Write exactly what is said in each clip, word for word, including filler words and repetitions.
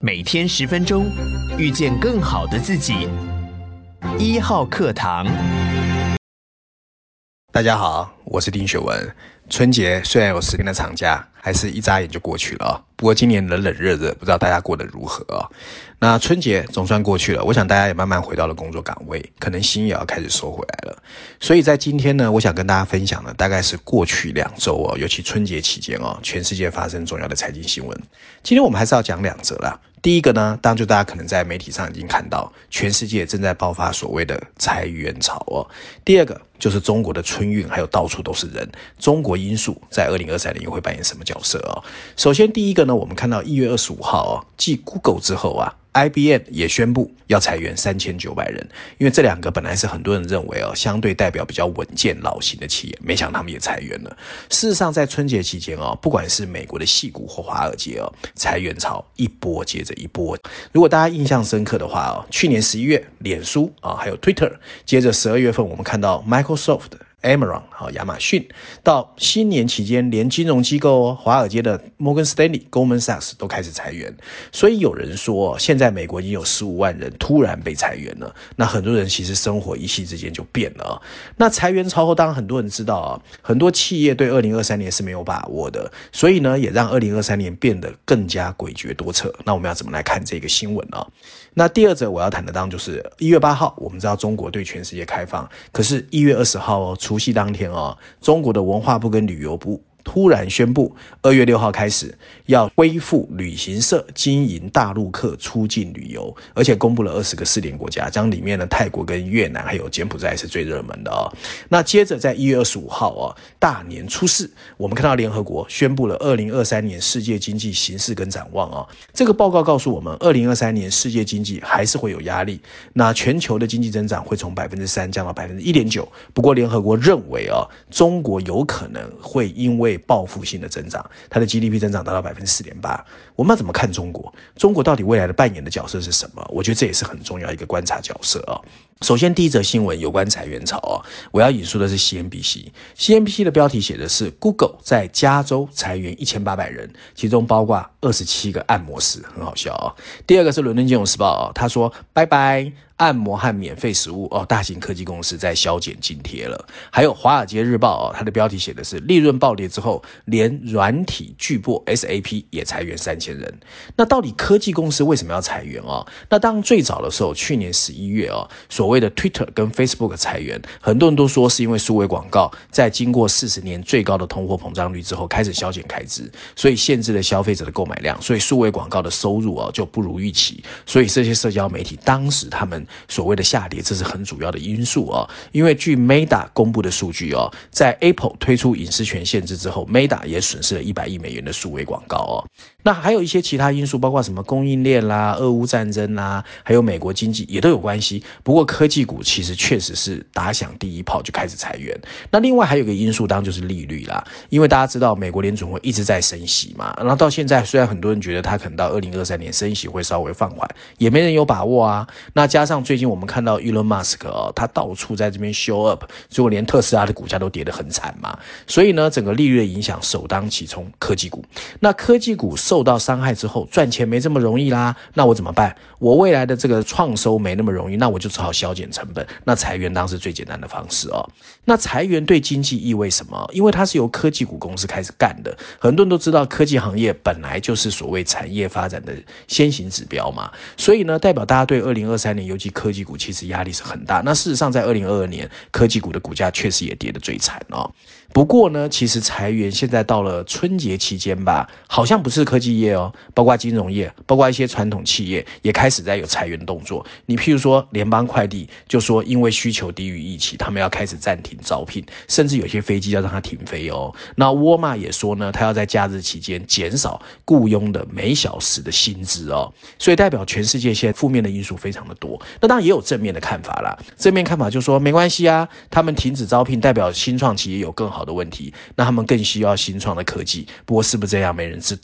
每天十分钟，遇见更好的自己。一号课堂。 大家好，我是丁学文。春节虽然有十天的长假，还是一眨眼就过去了哦。不过今年冷冷热热，不知道大家过得如何哦。那春节总算过去了，我想大家也慢慢回到了工作岗位，可能心也要开始收回来了。所以在今天呢，我想跟大家分享的大概是过去两周哦，尤其春节期间哦，全世界发生重要的财经新闻。今天我们还是要讲两则啦。第一个呢，当然就大家可能在媒体上已经看到，全世界正在爆发所谓的裁员潮哦。第二个就是中国的春运，还有到处都是人，中国因素在二零二三年又会扮演什么角色哦？首先第一个呢，我们看到一月二十五号哦，继 Google 之后啊，I B M 也宣布要裁员三千九百人，因为这两个本来是很多人认为哦，相对代表比较稳健老型的企业，没想到他们也裁员了。事实上，在春节期间哦，不管是美国的矽谷或华尔街哦，裁员潮一波接着一波。如果大家印象深刻的话哦，去年十一月，脸书啊、哦，还有 Twitter， 接着十二月份我们看到 Microsoft。Amazon 好，亚马逊到新年期间，连金融机构哦，华尔街的 Morgan Stanley、Goldman Sachs 都开始裁员，所以有人说，现在美国已经有十五万人突然被裁员了。那很多人其实生活一夕之间就变了、哦。那裁员潮后，当然很多人知道啊、哦，很多企业对二零二三年是没有把握的，所以呢，也让二零二三年变得更加诡谲多测。那我们要怎么来看这个新闻呢、哦？那第二则我要谈的当然就是一月八号，我们知道中国对全世界开放，可是一月二十号哦，除夕当天哦，中国的文化部跟旅游部突然宣布，二月六号开始要恢复旅行社经营大陆客出境旅游，而且公布了二十个试点国家，这样里面呢，泰国跟越南还有柬埔寨是最热门的哦。那接着在一月二十五号哦，大年初四，我们看到联合国宣布了二零二三年世界经济形势跟展望哦。这个报告告诉我们，二零二三年世界经济还是会有压力，那全球的经济增长会从百分之三降到百分之一点九。不过联合国认为哦，中国有可能会因为报复性的增长，它的 G D P 增长达到 百分之四点八。 我们要怎么看中国？中国到底未来的扮演的角色是什么？我觉得这也是很重要一个观察角色哦。首先第一则新闻有关裁员潮哦，我要引述的是 C N B C。C N B C 的标题写的是 Google 在加州裁员一千八百人，其中包括二十七个按摩师，很好笑哦。第二个是伦敦金融时报哦，他说拜拜按摩和免费食物哦，大型科技公司在削减津贴了。还有华尔街日报哦，它的标题写的是利润暴跌之后，连软体巨擘 S A P 也裁员三千人。那到底科技公司为什么要裁员哦？那当最早的时候，去年十一月哦，所谓的 Twitter 跟 Facebook 裁员，很多人都说是因为数位广告在经过四十年最高的通货膨胀率之后开始削减开支，所以限制了消费者的购买量，所以数位广告的收入哦就不如预期，所以这些社交媒体当时他们所谓的下跌，这是很主要的因素哦。因为据 Meta 公布的数据哦，在 Apple 推出隐私权限制之后， Meta 也损失了一百亿美元的数位广告哦。那还有一些其他因素，包括什么供应链啦、俄乌战争啦，还有美国经济也都有关系。不过科技股其实确实是打响第一炮就开始裁员。那另外还有一个因素当然就是利率啦，因为大家知道美国联准会一直在升息嘛，然后到现在虽然很多人觉得它可能到二零二三年升息会稍微放缓，也没人有把握啊。那加上最近我们看到 Elon Musk 哦，他到处在这边 show up， 结果连特斯拉的股价都跌得很惨嘛，所以呢，整个利率的影响首当其冲科技股。那科技股受到伤害之后，赚钱没这么容易啦，那我怎么办？我未来的这个创收没那么容易，那我就只好削减成本，那裁员当然是最简单的方式哦。那裁员对经济意味什么？因为它是由科技股公司开始干的，很多人都知道科技行业本来就是所谓产业发展的先行指标嘛，所以呢，代表大家对二零二三年尤其科技股其实压力是很大。那事实上在二零二二年科技股的股价确实也跌得最惨哦。不过呢，其实裁员现在到了春节期间吧，好像不是科技业哦，包括金融业，包括一些传统企业也开始在有裁员动作。你譬如说联邦快递就说因为需求低于预期，他们要开始暂停招聘，甚至有些飞机要让它停飞哦。那沃尔玛也说呢，他要在假日期间减少雇佣的每小时的薪资哦。所以代表全世界现在负面的因素非常的多。那当然也有正面的看法啦，正面看法就说没关系啊，他们停止招聘代表新创企业有更好的问题，那他们更需要新创的科技。不过是不是这样没人知道哦。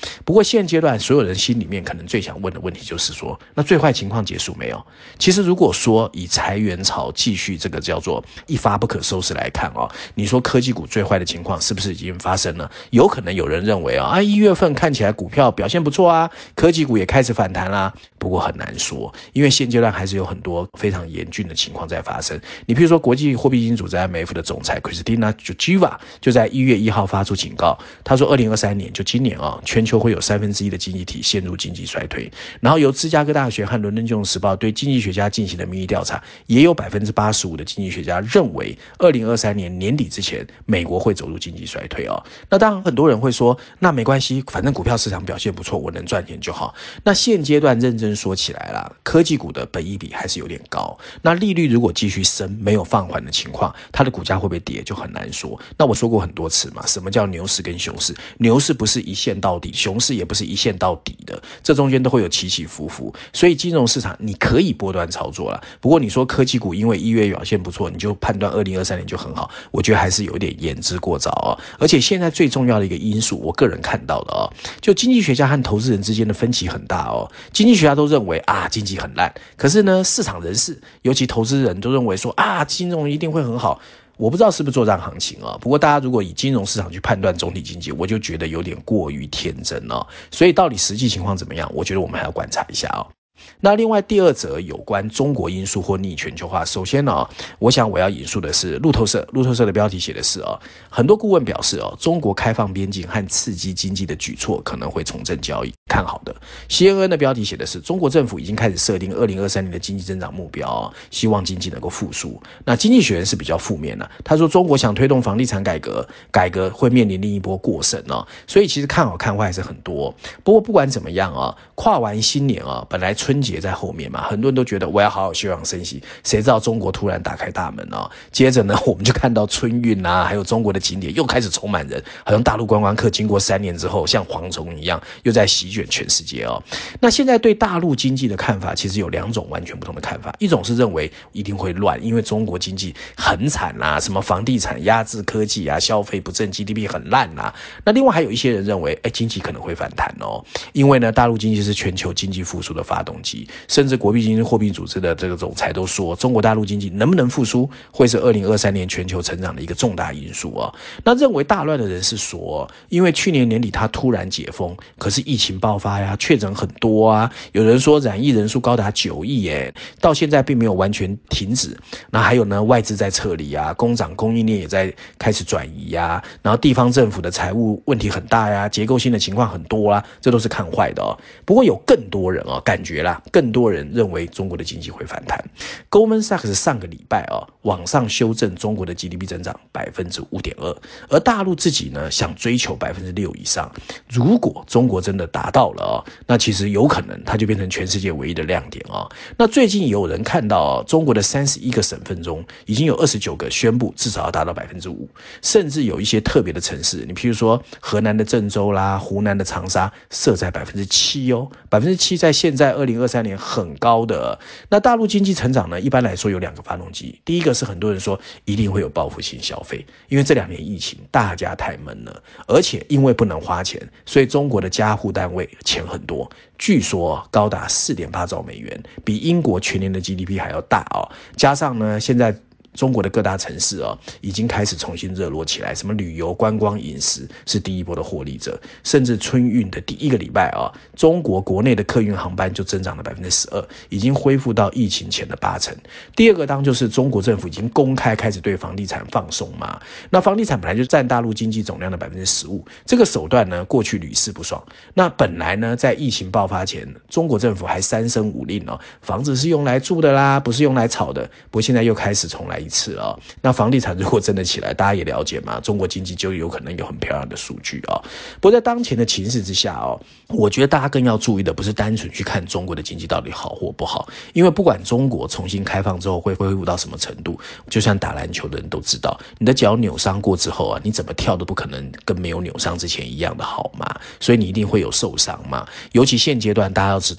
不过现阶段所有人心里面可能最想问的问题就是说，那最坏情况结束没有？其实如果说以裁员潮继续这个叫做一发不可收拾来看哦，你说科技股最坏的情况是不是已经发生了？有可能有人认为啊，一月份看起来股票表现不错啊，科技股也开始反弹啦。不过很难说，因为现阶段还是有很多非常严峻的情况在发生。你比如说国际货币基金组织 I M F 的总裁 Christina Georgieva 就在一月一号发出警告，他说二零二三年就今年啊，全球会有三分之一的经济体陷入经济衰退。然后由芝加哥大学和伦敦金融时报对经济学家进行的民意调查，也有百分之八十五的经济学家认为二零二三年年底之前美国会走入经济衰退哦。那当然很多人会说，那没关系，反正股票市场表现不错，我能赚钱就好。那现阶段认真说起来啦，科技股的本益比还是有点高，那利率如果继续升，没有放缓的情况，它的股价会不会跌就很难说。那我说过很多次嘛，什么叫牛市跟熊市？牛市不是一线到底，熊市也不是一线到底的，这中间都会有起起伏伏。所以金融市场你可以波段操作啦，不过你说科技股因为一月表现不错，你就判断二零二三年就很好，我觉得还是有点言之过早哦。而且现在最重要的一个因素，我个人看到的哦，就经济学家和投资人之间的分歧很大哦。经济学家都认为啊经济很烂，可是呢市场人士尤其投资人都认为说啊金融一定会很好。我不知道是不是做账行情啊，不过大家如果以金融市场去判断总体经济，我就觉得有点过于天真哦。所以到底实际情况怎么样，我觉得我们还要观察一下哦。那另外第二则有关中国因素或逆全球化，首先呢、哦，我想我要引述的是路透社，路透社的标题写的是哦，很多顾问表示哦，中国开放边境和刺激经济的举措可能会重振交易，看好的。C N N 的标题写的是中国政府已经开始设定二零二三年的经济增长目标、哦，希望经济能够复苏。那经济学人是比较负面的、啊，他说中国想推动房地产改革，改革会面临另一波过剩哦，所以其实看好看坏还是很多。不过不管怎么样啊、哦，跨完新年啊、哦，本来春节在后面嘛，很多人都觉得我要好好休养生息，谁知道中国突然打开大门哦，接着呢，我们就看到春运啊，还有中国的景点又开始充满人，好像大陆观光客经过三年之后，像蝗虫一样又在席卷全世界哦。那现在对大陆经济的看法，其实有两种完全不同的看法，一种是认为一定会乱，因为中国经济很惨啊，什么房地产压制科技啊，消费不振 ，G D P 很烂啊。那另外还有一些人认为，哎，经济可能会反弹哦，因为呢，大陆经济是全球经济复苏的发动机，甚至国际经济货币组织的这个总裁都说，中国大陆经济能不能复苏，会是二零二三年全球成长的一个重大因素哦。那认为大乱的人是说，因为去年年底他突然解封，可是疫情爆发呀，确诊很多啊，有人说染疫人数高达九亿耶，到现在并没有完全停止。那还有呢，外资在撤离啊，工厂供应链也在开始转移啊，然后地方政府的财务问题很大呀，结构性的情况很多啦，这都是看坏的哦。不过有更多人哦，感觉啦，更多人认为中国的经济会反弹。Goldman Sachs 上个礼拜哦，往上修正中国的 G D P 增长 百分之五点二， 而大陆自己呢想追求 百分之六 以上。如果中国真的达到了哦，那其实有可能它就变成全世界唯一的亮点哦。那最近有人看到哦，中国的三十一个省份中，已经有二十九个宣布至少要达到 百分之五， 甚至有一些特别的城市，你譬如说河南的郑州啦，湖南的长沙设在 百分之七 哦， 百分之七 在现在二零二三年很高的。那大陆经济成长呢，一般来说有两个发动机，第一个是很多人说一定会有报复性消费，因为这两年疫情大家太闷了，而且因为不能花钱，所以中国的家户单位钱很多，据说高达 四点八兆美元，比英国全年的 G D P 还要大哦。加上呢，现在中国的各大城市哦，已经开始重新热络起来，什么旅游、观光、饮食是第一波的获利者，甚至春运的第一个礼拜啊、哦，中国国内的客运航班就增长了 百分之十二， 已经恢复到疫情前的八成。第二个当就是中国政府已经公开开始对房地产放松嘛，那房地产本来就占大陆经济总量的 百分之十五， 这个手段呢过去屡试不爽。那本来呢在疫情爆发前，中国政府还三声五令哦，房子是用来住的啦，不是用来炒的。不过现在又开始重来一次了、哦。那房地产如果真的起来，大家也了解嘛，中国经济就有可能有很漂亮的数据哦。不过在当前的情势之下哦，我觉得大家更要注意的不是单纯去看中国的经济到底好或不好，因为不管中国重新开放之后会恢复到什么程度，就像打篮球的人都知道，你的脚扭伤过之后啊，你怎么跳都不可能跟没有扭伤之前一样的好嘛，所以你一定会有受伤嘛。尤其现阶段大家要知道，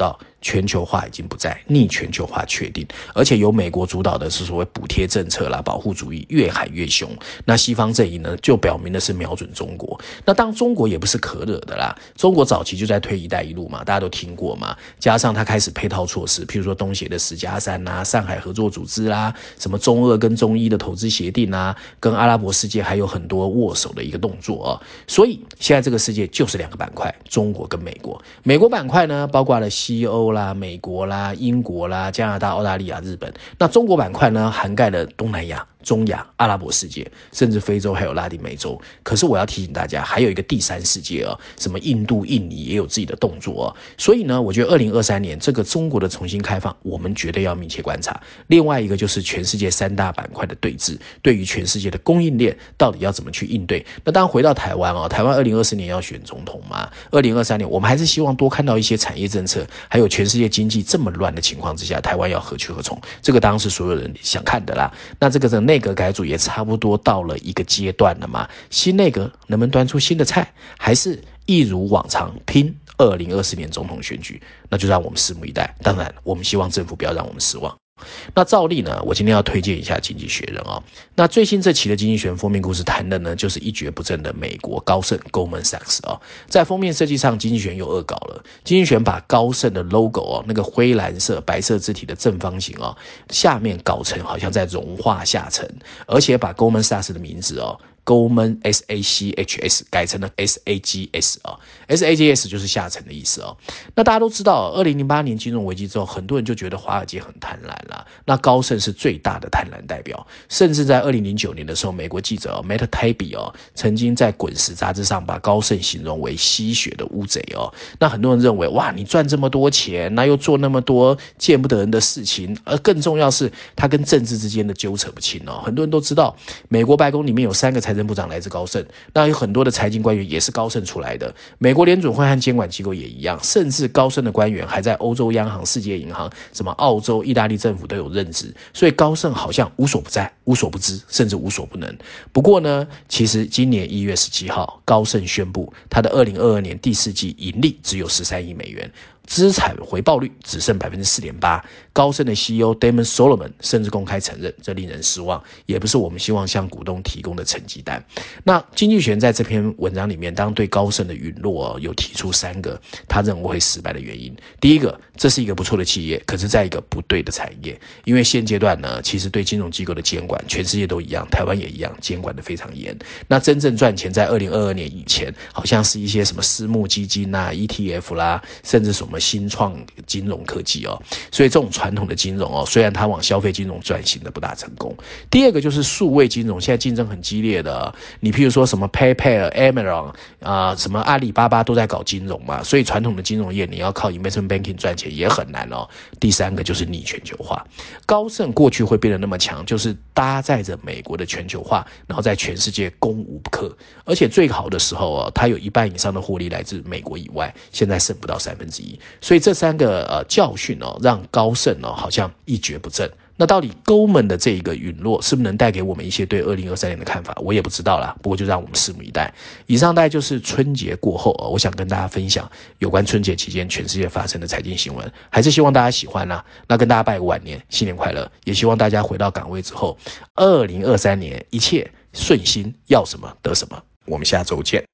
全球化已经不在，逆全球化确定，而且由美国主导的是所谓补贴政策啦，保护主义越喊越凶。那西方阵营呢，就表明的是瞄准中国。那当中国也不是可惹的啦，中国早期就在推一带一路嘛，大家都听过嘛，加上他开始配套措施，譬如说东协的十加三啦，上海合作组织啦，什么中俄跟中伊的投资协定啦，跟阿拉伯世界还有很多握手的一个动作哦。所以现在这个世界就是两个板块，中国跟美国。美国板块呢，包括了西欧啦、美国啦、英国啦、加拿大、澳大利亚、日本。那中国板块呢，涵盖了东南亚、中亚、阿拉伯世界，甚至非洲还有拉丁美洲。可是我要提醒大家，还有一个第三世界哦，什么印度、印尼也有自己的动作哦。所以呢，我觉得二零二三年这个中国的重新开放，我们绝对要密切观察。另外一个就是全世界三大板块的对峙，对于全世界的供应链到底要怎么去应对？那当然回到台湾哦，台湾二零二四年要选总统嘛，二零二三年我们还是希望多看到一些产业政策，还有全世界经济这么乱的情况之下，台湾要何去何从？这个当然是所有人想看的啦。那这个的内阁改组也差不多到了一个阶段了嘛，新内阁能不能端出新的菜，还是一如往常拼二零二四年总统选举，那就让我们拭目以待。当然我们希望政府不要让我们失望。那照例呢，我今天要推荐一下经济学人哦。那最新这期的经济学人封面故事谈的呢，就是一蹶不振的美国高盛 Goldman Sachs 哦。在封面设计上，经济学人又恶搞了。经济学人把高盛的 logo 哦，那个灰蓝色白色字体的正方形哦，下面搞成好像在融化下沉，而且把 Goldman Sachs 的名字哦Goldman S A C H S 改成了 S A G S 啊、哦、，S A G S 就是下沉的意思哦。那大家都知道，二零零八年金融危机之后，很多人就觉得华尔街很贪婪啦。那高盛是最大的贪婪代表，甚至在二零零九年的时候，美国记者、哦、Matt Taibbi 哦，曾经在《滚石》杂志上把高盛形容为吸血的乌贼哦。那很多人认为，哇，你赚这么多钱，那又做那么多见不得人的事情，而更重要是，他跟政治之间的纠扯不清哦。很多人都知道，美国白宫里面有三个财政部长来自高盛，那有很多的财经官员也是高盛出来的。美国联准会和监管机构也一样，甚至高盛的官员还在欧洲央行、世界银行、什么澳洲、意大利政府都有任职，所以高盛好像无所不在、无所不知，甚至无所不能。不过呢，其实今年一月十七号，高盛宣布他的二零二二年第四季盈利只有十三亿美元。资产回报率只剩 百分之四点八， 高盛的 C E O Damon Solomon 甚至公开承认，这令人失望，也不是我们希望向股东提供的成绩单。那经济学人在这篇文章里面，当对高盛的陨落、哦、有提出三个他认为会失败的原因。第一个，这是一个不错的企业，可是在一个不对的产业，因为现阶段呢，其实对金融机构的监管，全世界都一样，台湾也一样，监管的非常严。那真正赚钱在二零二二年以前，好像是一些什么私募基金啊、E T F 啦，甚至什么新创金融科技哦，所以这种传统的金融哦，虽然它往消费金融转型的不大成功。第二个就是数位金融，现在竞争很激烈的，你譬如说什么 PayPal、Amazon 啊、呃，什么阿里巴巴都在搞金融嘛，所以传统的金融业你要靠 investment banking 赚钱也很难哦。第三个就是逆全球化，高盛过去会变得那么强，就是搭载着美国的全球化，然后在全世界攻无不克，而且最好的时候哦，它有一半以上的获利来自美国以外，现在剩不到三分之一。所以这三个呃教训哦，让高盛哦好像一蹶不振。那到底Goldman的这一个陨落是不是能带给我们一些对二零二三年的看法，我也不知道啦，不过就让我们拭目以待。以上大概就是春节过后、哦、我想跟大家分享有关春节期间全世界发生的财经新闻，还是希望大家喜欢啦。那跟大家拜个晚年，新年快乐，也希望大家回到岗位之后，二零二三年一切顺心，要什么得什么。我们下周见。